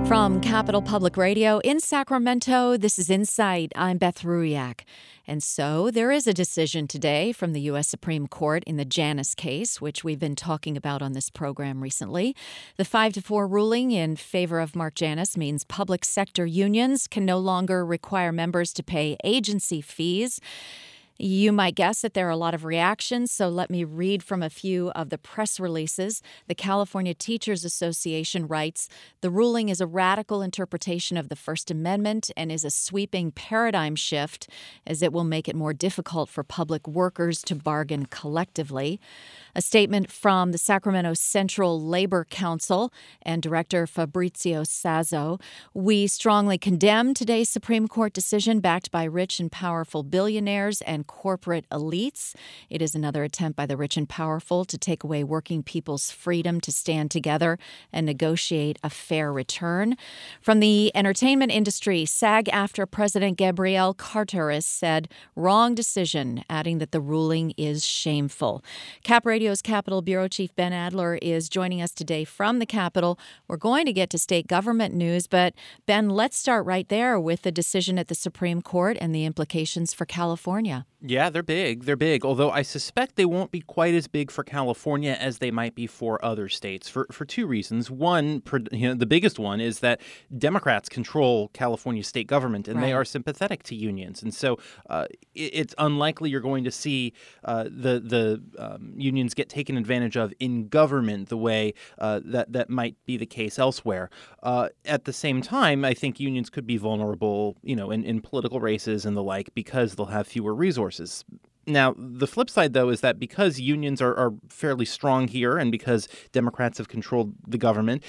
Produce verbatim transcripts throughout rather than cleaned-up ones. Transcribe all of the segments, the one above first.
From Capital Public Radio in Sacramento, this is Insight. I'm Beth Ruiak. And so there is a decision today from the U S Supreme Court in the Janus case, which we've been talking about on this program recently. The five to four ruling in favor of Mark Janus means public sector unions can no longer require members to pay agency fees. You might guess that there are a lot of reactions, so let me read from a few of the press releases. The California Teachers Association writes, "The ruling is a radical interpretation of the First Amendment and is a sweeping paradigm shift, as it will make it more difficult for public workers to bargain collectively." A statement from the Sacramento Central Labor Council and Director Fabrizio Sazzo: "We strongly condemn today's Supreme Court decision backed by rich and powerful billionaires and corporate elites. It is another attempt by the rich and powerful to take away working people's freedom to stand together and negotiate a fair return." From the entertainment industry, SAG-AFTRA President Gabrielle Carteris said, "Wrong decision," adding that the ruling is shameful. Cap Radio's Capitol Bureau Chief Ben Adler is joining us today from the Capitol. We're going to get to state government news, but Ben, let's start right there with the decision at the Supreme Court and the implications for California. Yeah, they're big. They're big, although I suspect they won't be quite as big for California as they might be for other states for, for two reasons. One, you know, the biggest one is that Democrats control California state government, and right. they are sympathetic to unions. And so uh, it, it's unlikely you're going to see uh, the, the um, unions get taken advantage of in government the way uh, that, that might be the case elsewhere. Uh, at the same time, I think unions could be vulnerable, you know, in, in political races and the like because they'll have fewer resources. Now, the flip side, though, is that because unions are, are fairly strong here and because Democrats have controlled the government,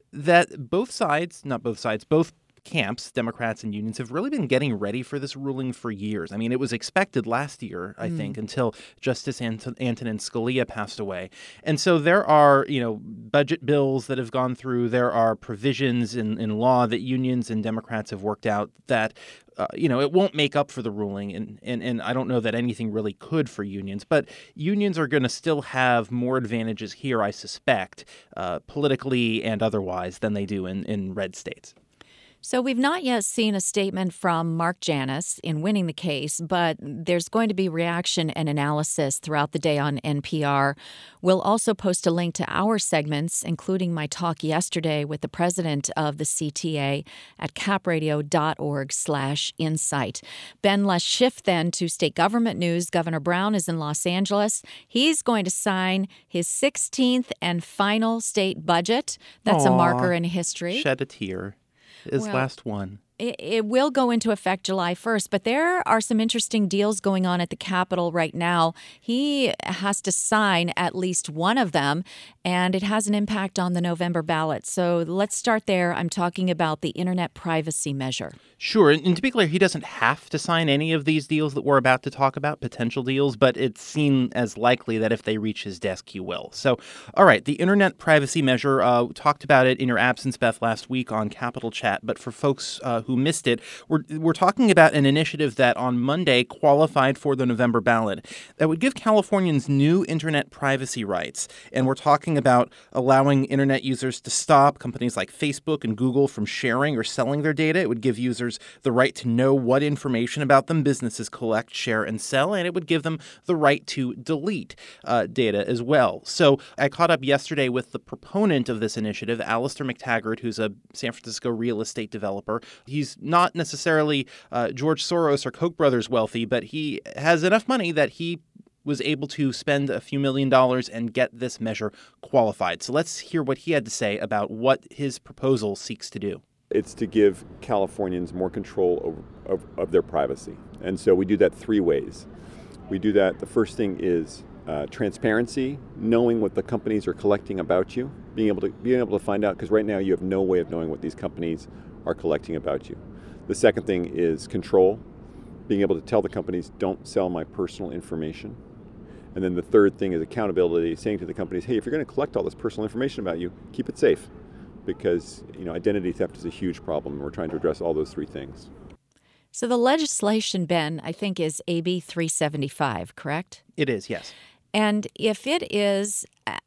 that both sides, not both sides, both camps, Democrats and unions, have really been getting ready for this ruling for years. I mean, it was expected last year, I mm. think, until Justice Ant- Antonin Scalia passed away. And so there are, you know, budget bills that have gone through. There are provisions in, in law that unions and Democrats have worked out that Uh, you know, it won't make up for the ruling, and, and, and I don't know that anything really could for unions, but unions are going to still have more advantages here, I suspect, uh, politically and otherwise than they do in, in red states. So we've not yet seen a statement from Mark Janus in winning the case, but there's going to be reaction and analysis throughout the day on N P R. We'll also post a link to our segments, including my talk yesterday with the president of the C T A at capradio.org slash insight. Ben, let's shift then to state government news. Governor Brown is in Los Angeles. He's going to sign his sixteenth and final state budget. That's Aww, a marker in history. Shed a tear. His well, last one. It, it will go into effect July first, but there are some interesting deals going on at the Capitol right now. He has to sign at least one of them, and it has an impact on the November ballot. So let's start there. I'm talking about the Internet privacy measure. Sure. And, and to be clear, he doesn't have to sign any of these deals that we're about to talk about, potential deals, but it's seen as likely that if they reach his desk, he will. So, all right, the Internet privacy measure, uh, talked about it in your absence, Beth, last week on Capitol Chat, but for folks uh, who missed it, we're, we're talking about an initiative that on Monday qualified for the November ballot that would give Californians new Internet privacy rights. And we're talking about allowing Internet users to stop companies like Facebook and Google from sharing or selling their data. It would give users the right to know what information about them businesses collect, share, and sell, and it would give them the right to delete uh, data as well. So I caught up yesterday with the proponent of this initiative, Alistair McTaggart, who's a San Francisco real estate developer. He's not necessarily uh, George Soros or Koch brothers wealthy, but he has enough money that he was able to spend a few million dollars and get this measure qualified. So let's hear what he had to say about what his proposal seeks to do. It's to give Californians more control over, of, of their privacy. And so we do that three ways. We do that, the first thing is uh, transparency, knowing what the companies are collecting about you, being able to being able to find out, because right now you have no way of knowing what these companies are collecting about you. The second thing is control, being able to tell the companies, don't sell my personal information. And then the third thing is accountability, saying to the companies, hey, if you're going to collect all this personal information about you, keep it safe. Because, you know, identity theft is a huge problem, and we're trying to address all those three things. So the legislation, Ben, I think is A B three seventy-five, correct? It is, yes. And if it is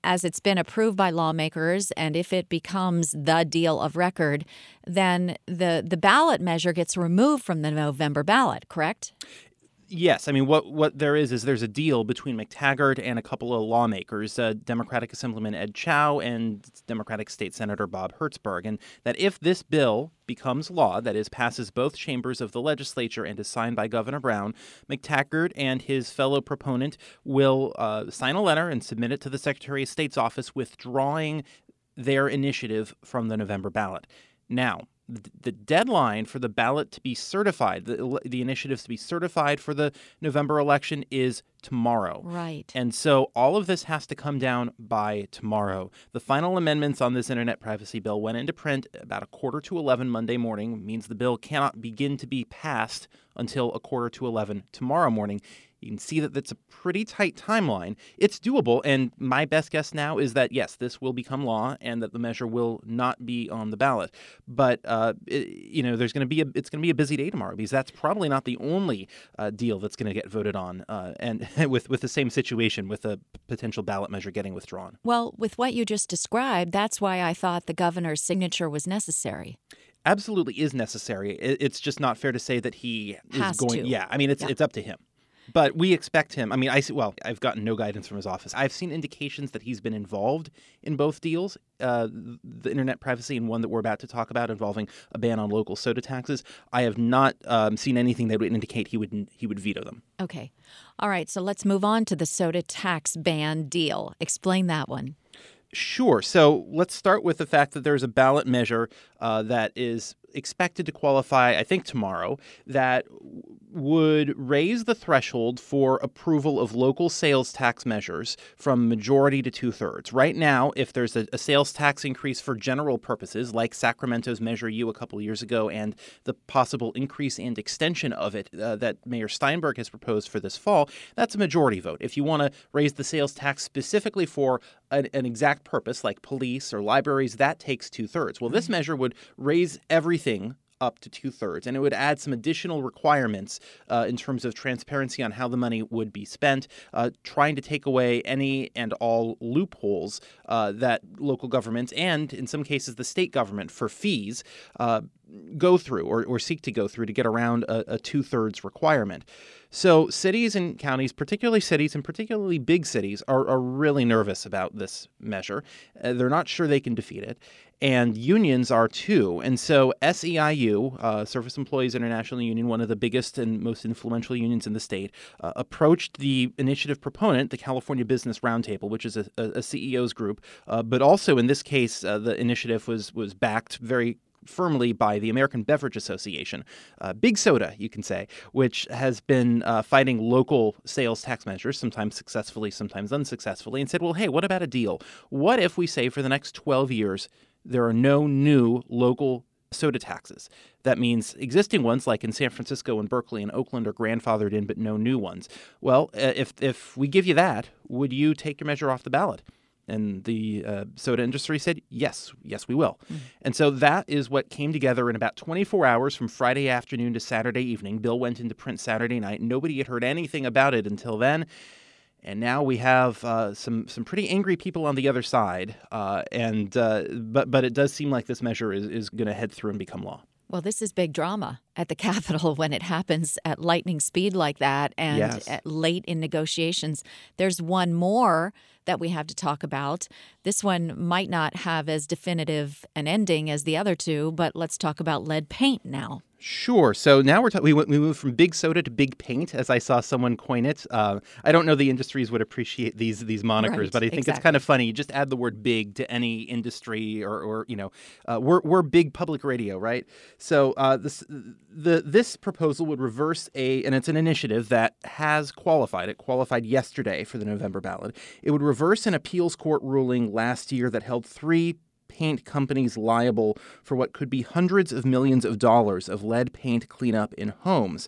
as it's been approved by lawmakers, and if it becomes the deal of record, then the, the ballot measure gets removed from the November ballot, correct? Yes. I mean, what, what there is is there's a deal between McTaggart and a couple of lawmakers, uh, Democratic Assemblyman Ed Chow and Democratic State Senator Bob Hertzberg, and that if this bill becomes law, that is, passes both chambers of the legislature and is signed by Governor Brown, McTaggart and his fellow proponent will uh, sign a letter and submit it to the Secretary of State's office withdrawing their initiative from the November ballot. Now, the deadline for the ballot to be certified, the, the initiatives to be certified for the November election is tomorrow. Right. And so all of this has to come down by tomorrow. The final amendments on this internet privacy bill went into print about a quarter to eleven Monday morning. Means the bill cannot begin to be passed until a quarter to eleven tomorrow morning. You can see that that's a pretty tight timeline. It's doable, and my best guess now is that, yes, this will become law and that the measure will not be on the ballot. But, uh, it, you know, there's going to be a, it's going to be a busy day tomorrow because that's probably not the only uh, deal that's going to get voted on uh, and with, with the same situation with a potential ballot measure getting withdrawn. Well, with what you just described, that's why I thought the governor's signature was necessary. Absolutely is necessary. It's just not fair to say that he Has is going. to. Yeah, I mean, it's Yeah. it's up to him. But we expect him. I mean, I see, well, I've gotten no guidance from his office. I've seen indications that he's been involved in both deals, uh, the internet privacy and one that we're about to talk about involving a ban on local soda taxes. I have not um, seen anything that would indicate he would he would veto them. Okay. All right. So let's move on to the soda tax ban deal. Explain that one. Sure. So let's start with the fact that there's a ballot measure uh, that is expected to qualify, I think tomorrow, that would raise the threshold for approval of local sales tax measures from majority to two-thirds. Right now, if there's a, a sales tax increase for general purposes, like Sacramento's Measure U a couple of years ago and the possible increase and extension of it uh, that Mayor Steinberg has proposed for this fall, that's a majority vote. If you want to raise the sales tax specifically for an, an exact purpose, like police or libraries, that takes two-thirds. Well, this measure would raise everything up to two-thirds, and it would add some additional requirements uh, in terms of transparency on how the money would be spent, uh, trying to take away any and all loopholes uh, that local governments and, in some cases, the state government for fees uh, go through or, or seek to go through to get around a, a two-thirds requirement. So cities and counties, particularly cities and particularly big cities, are, are really nervous about this measure. Uh, they're not sure they can defeat it. And unions are too. And so S E I U, uh, Service Employees International Union, one of the biggest and most influential unions in the state, uh, approached the initiative proponent, the California Business Roundtable, which is a, a C E Os group. Uh, but also in this case, uh, the initiative was was backed very firmly by the American Beverage Association, uh, Big Soda, you can say, which has been uh, fighting local sales tax measures, sometimes successfully, sometimes unsuccessfully, and said, well, hey, what about a deal? What if we say for the next twelve years, there are no new local soda taxes? That means existing ones like in San Francisco and Berkeley and Oakland are grandfathered in, but no new ones. Well, uh, if if we give you that, would you take your measure off the ballot? And the uh, soda industry said, yes, yes, we will. Mm-hmm. And so that is what came together in about twenty-four hours from Friday afternoon to Saturday evening. Bill went into print Saturday night. Nobody had heard anything about it until then. And now we have uh, some some pretty angry people on the other side. Uh, and uh, but but it does seem like this measure is, is going to head through and become law. Well, this is big drama at the Capitol when it happens at lightning speed like that and Yes. at late in negotiations. There's one more that we have to talk about. This one might not have as definitive an ending as the other two, but let's talk about lead paint now. Sure. So now we're ta- we went, we moved from big soda to big paint, as I saw someone coin it. Uh, I don't know the industries would appreciate these these monikers, Right, but I think exactly. it's kind of funny. You just add the word "big" to any industry, or, or you know, uh, we're we're big public radio, right? So uh, this the this proposal would reverse a, and it's an initiative that has qualified. It qualified yesterday for the November ballot. It would reverse an appeals court ruling last year that held three paint companies liable for what could be hundreds of millions of dollars of lead paint cleanup in homes.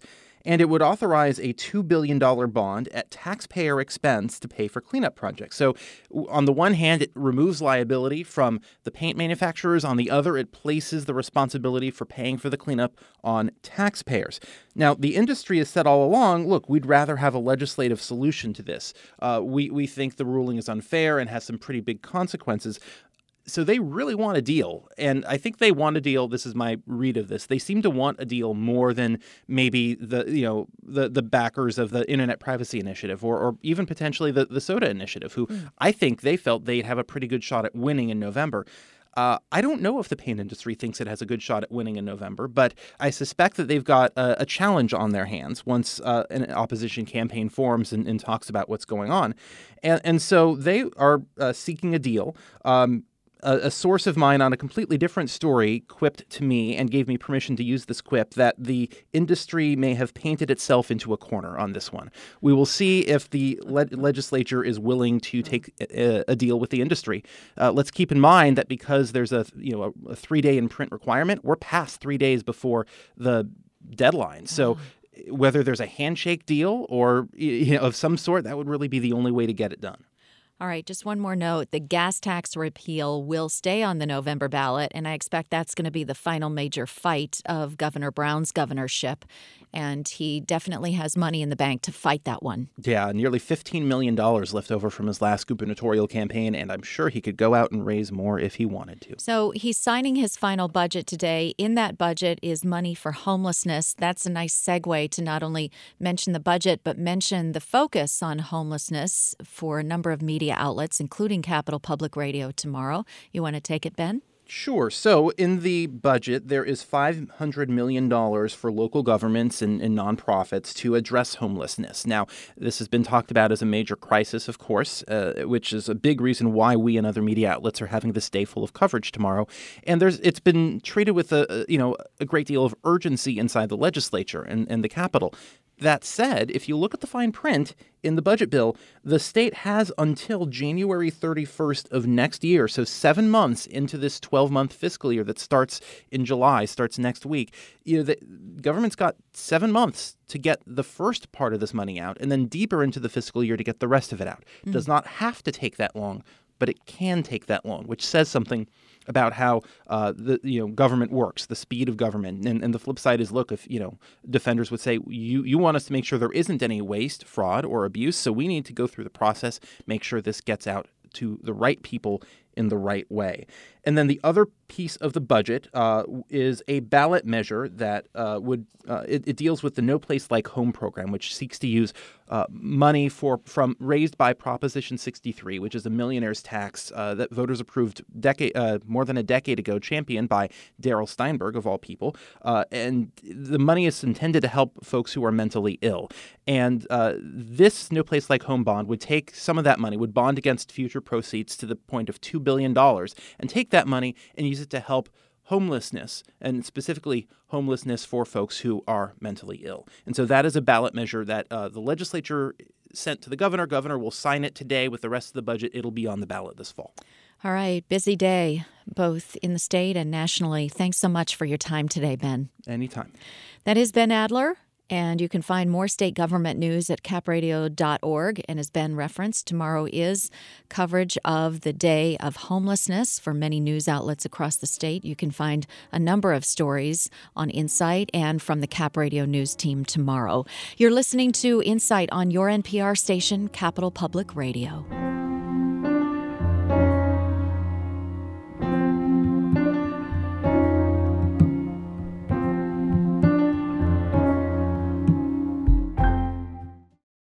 and it would authorize a two billion dollars bond at taxpayer expense to pay for cleanup projects. So on the one hand, it removes liability from the paint manufacturers. On the other, it places the responsibility for paying for the cleanup on taxpayers. Now, the industry has said all along, look, we'd rather have a legislative solution to this. Uh, we, we think the ruling is unfair and has some pretty big consequences. So they really want a deal. And I think they want a deal. This is my read of this. They seem to want a deal more than maybe the, you know, the, the backers of the Internet Privacy Initiative or, or even potentially the, the SOTA Initiative, who mm. I think they felt they'd have a pretty good shot at winning in November. Uh, I don't know if the paint industry thinks it has a good shot at winning in November, but I suspect that they've got a, a challenge on their hands once uh, an opposition campaign forms and, and talks about what's going on. And, and so they are uh, seeking a deal. Um, A, a source of mine on a completely different story quipped to me and gave me permission to use this quip that the industry may have painted itself into a corner on this one. We will see if the le- legislature is willing to take a, a deal with the industry. Uh, let's keep in mind that because there's a you know a, a three-day in print requirement, we're past three days before the deadline. So whether there's a handshake deal or you know, of some sort, that would really be the only way to get it done. All right, just one more note. The gas tax repeal will stay on the November ballot, and I expect that's going to be the final major fight of Governor Brown's governorship. And he definitely has money in the bank to fight that one. Yeah, nearly fifteen million dollars left over from his last gubernatorial campaign, and I'm sure he could go out and raise more if he wanted to. So he's signing his final budget today. In that budget is money for homelessness. That's a nice segue to not only mention the budget, but mention the focus on homelessness for a number of media outlets, including Capital Public Radio tomorrow. You want to take it, Ben? Sure. So in the budget, there is five hundred million dollars for local governments and, and nonprofits to address homelessness. Now, this has been talked about as a major crisis, of course, uh, which is a big reason why we and other media outlets are having this day full of coverage tomorrow. And there's it's been treated with a, a you know a great deal of urgency inside the legislature and, and the Capitol. That said, if you look at the fine print in the budget bill, the state has until January thirty-first of next year, so seven months into this twelve-month fiscal year that starts in July, starts next week. You know, the government's got seven months to get the first part of this money out and then deeper into the fiscal year to get the rest of it out. It does not have to take that long, but it can take that long, which says something about how uh, the you know government works, the speed of government. And, and the flip side is, look, if you know defenders would say, you, you want us to make sure there isn't any waste, fraud, or abuse, so we need to go through the process, make sure this gets out to the right people in the right way. And then the other piece of the budget uh, is a ballot measure that uh, would uh, it, it deals with the No Place Like Home program, which seeks to use uh, money for from raised by Proposition sixty-three, which is a millionaire's tax uh, that voters approved decade uh, more than a decade ago, championed by Darrell Steinberg of all people. Uh, and the money is intended to help folks who are mentally ill. And uh, this No Place Like Home bond would take some of that money, would bond against future proceeds to the point of two billion dollars, and take that money and use it to help homelessness, and specifically homelessness for folks who are mentally ill. And so that is a ballot measure that uh, the legislature sent to the governor. Governor will sign it today with the rest of the budget. It'll be on the ballot this fall. All right. Busy day, both in the state and nationally. Thanks so much for your time today, Ben. Anytime. That is Ben Adler. And you can find more state government news at cap radio dot org. And as Ben referenced, tomorrow is coverage of the Day of Homelessness for many news outlets across the state. You can find a number of stories on Insight and from the Cap Radio News team tomorrow. You're listening to Insight on your N P R station, Capital Public Radio.